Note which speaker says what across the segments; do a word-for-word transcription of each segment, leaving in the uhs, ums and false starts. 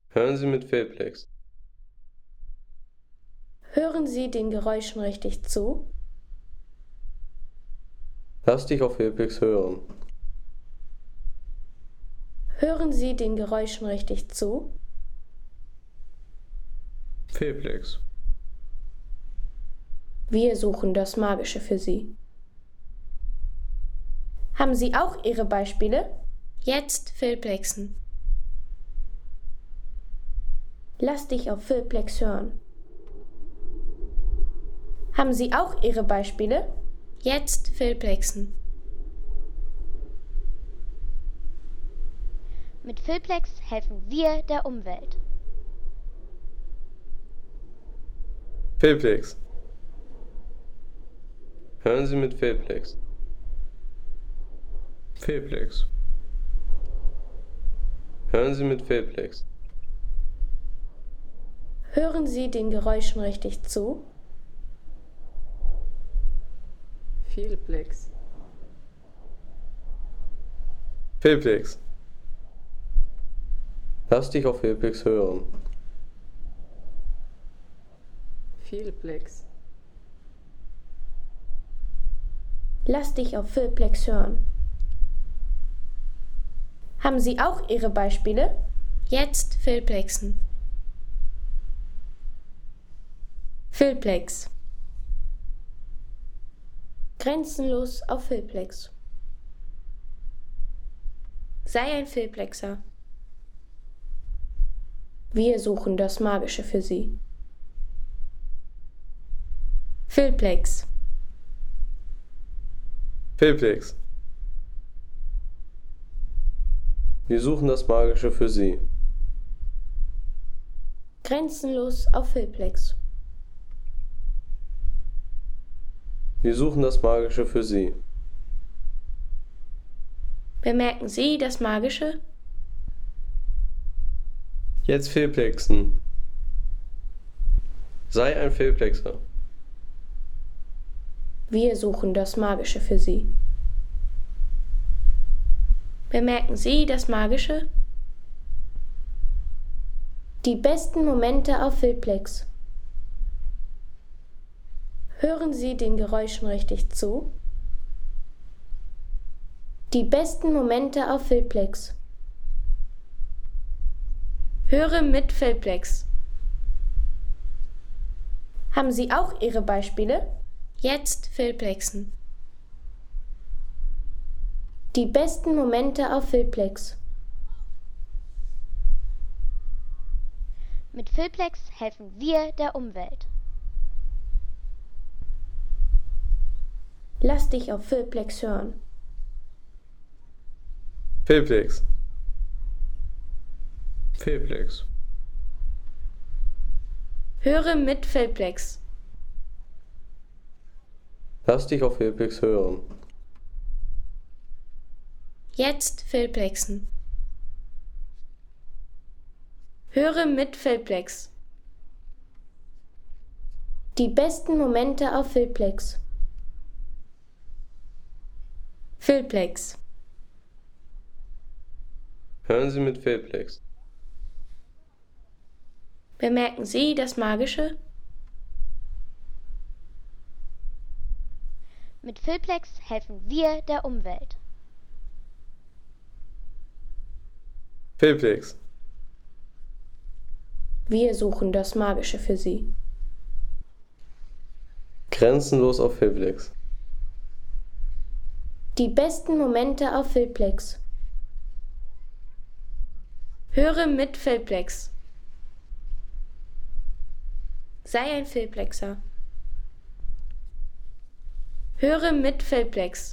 Speaker 1: Hören Sie mit Filplex.
Speaker 2: Hören Sie den Geräuschen richtig zu?
Speaker 1: Lass dich auf Filplex hören.
Speaker 2: Hören Sie den Geräuschen richtig zu?
Speaker 1: Filplex.
Speaker 2: Wir suchen das Magische für Sie. Haben Sie auch Ihre Beispiele? Jetzt Filplexen. Lass dich auf Filplex hören. Haben Sie auch Ihre Beispiele? Jetzt Filplexen.
Speaker 3: Mit Filplex helfen wir der Umwelt.
Speaker 1: Filplex. Hören Sie mit Filplex. Filplex. Hören Sie mit Filplex.
Speaker 2: Hören Sie den Geräuschen richtig zu?
Speaker 4: Filplex.
Speaker 1: Filplex. Lass dich auf Filplex hören.
Speaker 4: Filplex.
Speaker 2: Lass dich auf Filplex hören. Haben Sie auch Ihre Beispiele? Jetzt Filplexen. Filplex. Grenzenlos auf Filplex. Sei ein Filplexer. Wir suchen das Magische für Sie. Filplex.
Speaker 1: Filplex. Wir suchen das Magische für Sie.
Speaker 2: Grenzenlos auf Filplex.
Speaker 1: Wir suchen das Magische für Sie.
Speaker 2: Bemerken Sie das Magische?
Speaker 1: Jetzt Filplexen. Sei ein Filplexer.
Speaker 2: Wir suchen das Magische für Sie. Bemerken Sie das Magische? Die besten Momente auf Filplex. Hören Sie den Geräuschen richtig zu? Die besten Momente auf Filplex. Höre mit Filplex. Haben Sie auch Ihre Beispiele? Jetzt Filplexen. Die besten Momente auf Filplex.
Speaker 3: Mit Filplex helfen wir der Umwelt.
Speaker 2: Lass dich auf Filplex hören.
Speaker 1: Filplex. Filplex.
Speaker 2: Höre mit Filplex.
Speaker 1: Lass dich auf Filplex hören.
Speaker 2: Jetzt Filplexen. Höre mit Filplex. Die besten Momente auf Filplex. Filplex.
Speaker 1: Hören Sie mit Filplex.
Speaker 2: Bemerken Sie das Magische?
Speaker 3: Mit Filplex helfen wir der Umwelt.
Speaker 1: Filplex.
Speaker 2: Wir suchen das Magische für Sie.
Speaker 1: Grenzenlos auf Filplex.
Speaker 2: Die besten Momente auf Filplex. Höre mit Filplex. Sei ein Filplexer. Höre mit Filplex.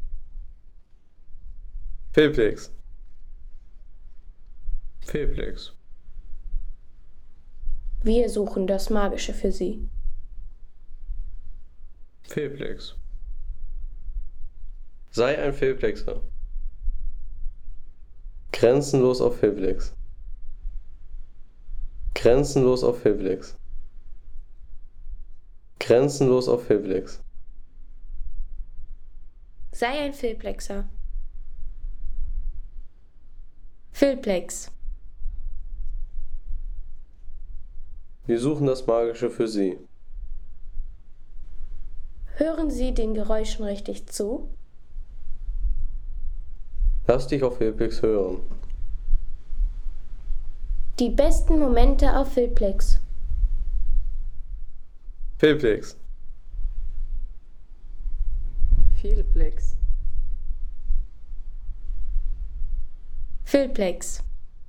Speaker 1: Filplex. Filplex.
Speaker 2: Wir suchen das Magische für Sie.
Speaker 1: Filplex. Sei ein Filplexer. Grenzenlos auf Filplex. Grenzenlos auf Filplex. Grenzenlos auf Filplex.
Speaker 2: Sei ein Filplexer. Filplex.
Speaker 1: Wir suchen das Magische für Sie.
Speaker 2: Hören Sie den Geräuschen richtig zu?
Speaker 1: Lass dich auf Filplex hören.
Speaker 2: Die besten Momente auf Filplex.
Speaker 1: Filplex.
Speaker 4: Vielplex.
Speaker 2: Filplex.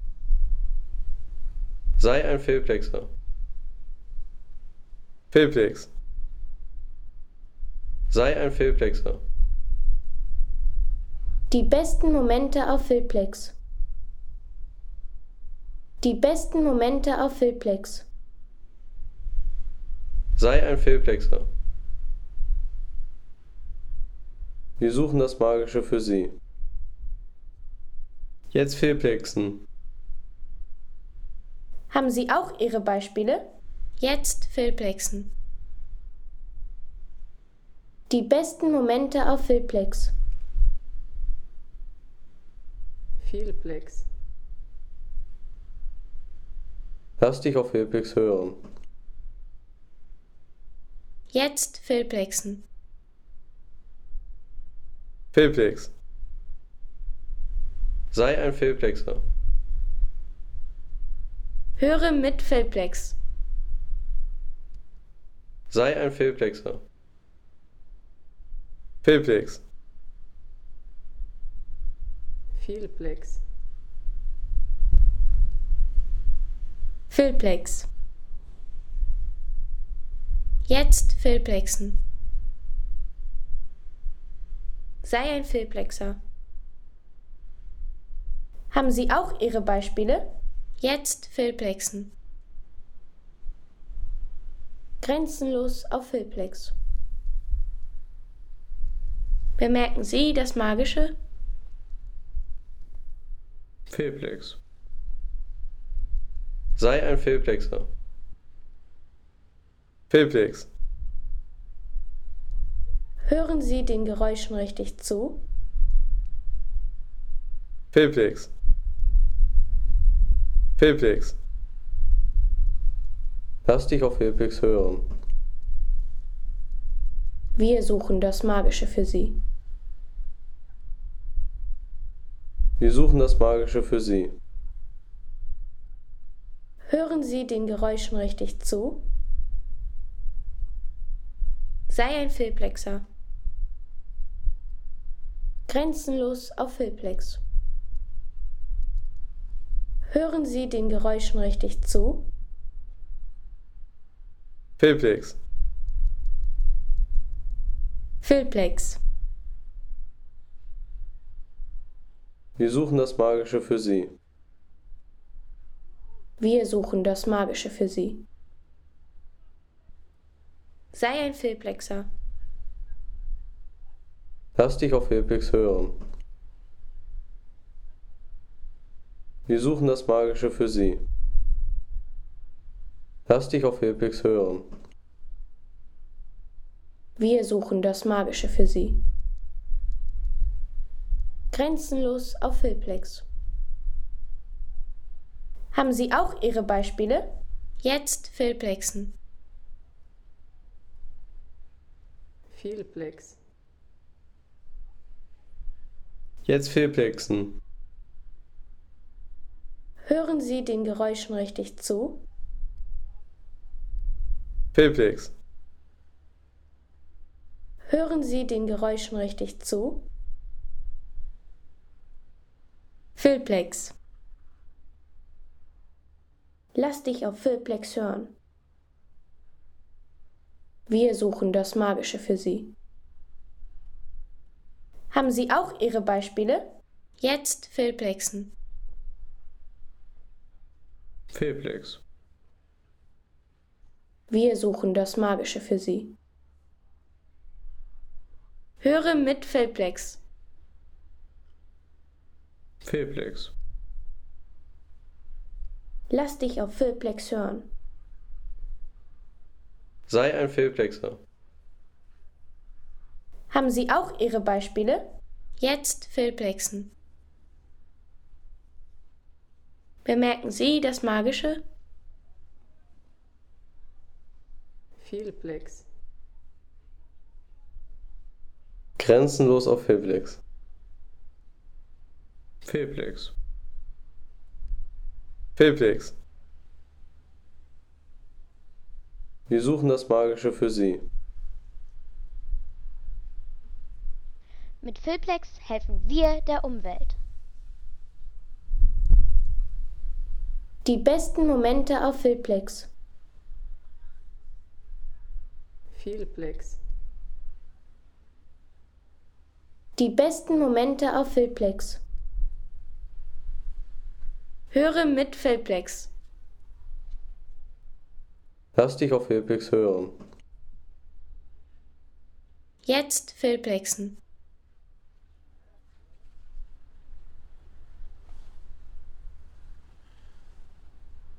Speaker 1: Sei ein Filplexer. Filplex. Sei ein Filplexer.
Speaker 2: Die besten Momente auf Filplex. Die besten Momente auf Filplex.
Speaker 1: Sei ein Filplexer. Wir suchen das Magische für Sie. Jetzt Filplexen.
Speaker 2: Haben Sie auch Ihre Beispiele? Jetzt Filplexen. Die besten Momente auf Filplex.
Speaker 4: Vielplex.
Speaker 1: Lass dich auf Filplex hören.
Speaker 2: Jetzt Filplexen.
Speaker 1: Filplex. Sei ein Filplexer.
Speaker 2: Höre mit Filplex.
Speaker 1: Sei ein Filplexer. Filplex.
Speaker 4: Vielplex.
Speaker 2: Filplex. Jetzt Filplexen. Sei ein Filplexer. Haben Sie auch Ihre Beispiele? Jetzt Filplexen. Grenzenlos auf Filplex. Bemerken Sie das Magische?
Speaker 1: Filplex. Sei ein Filplexer. Filplex.
Speaker 2: Hören Sie den Geräuschen richtig zu?
Speaker 1: Filplex. Filplex. Lass dich auf Filplex hören.
Speaker 2: Wir suchen das Magische für Sie.
Speaker 1: Wir suchen das Magische für Sie.
Speaker 2: Hören Sie den Geräuschen richtig zu? Sei ein Filplexer. Grenzenlos auf Filplex. Hören Sie den Geräuschen richtig zu?
Speaker 1: Filplex.
Speaker 2: Filplex.
Speaker 1: Wir suchen das Magische für Sie.
Speaker 2: Wir suchen das Magische für Sie. Sei ein Filplexer.
Speaker 1: Lass dich auf Filplex hören. Wir suchen das Magische für Sie. Lass dich auf Filplex hören.
Speaker 2: Wir suchen das Magische für Sie. Grenzenlos auf Filplex. Haben Sie auch Ihre Beispiele? Jetzt Filplexen.
Speaker 4: Vielplex.
Speaker 1: Jetzt Filplexen.
Speaker 2: Hören Sie den Geräuschen richtig zu?
Speaker 1: Filplex.
Speaker 2: Hören Sie den Geräuschen richtig zu? Filplex. Lass dich auf Filplex hören. Wir suchen das Magische für Sie. Haben Sie auch Ihre Beispiele? Jetzt Filplexen.
Speaker 1: Filplex.
Speaker 2: Wir suchen das Magische für Sie. Höre mit Filplex.
Speaker 1: Filplex.
Speaker 2: Lass dich auf Filplex hören.
Speaker 1: Sei ein Filplexer.
Speaker 2: Haben Sie auch Ihre Beispiele? Jetzt Filplexen. Bemerken Sie das Magische?
Speaker 4: Vielplex.
Speaker 1: Grenzenlos auf Filplex. Filplex. Filplex. Wir suchen das Magische für Sie.
Speaker 3: Mit Filplex helfen wir der Umwelt.
Speaker 2: Die besten Momente auf Filplex.
Speaker 4: Vielplex.
Speaker 2: Die besten Momente auf Filplex. Höre mit Filplex.
Speaker 1: Lass dich auf Filplex hören.
Speaker 2: Jetzt Filplexen.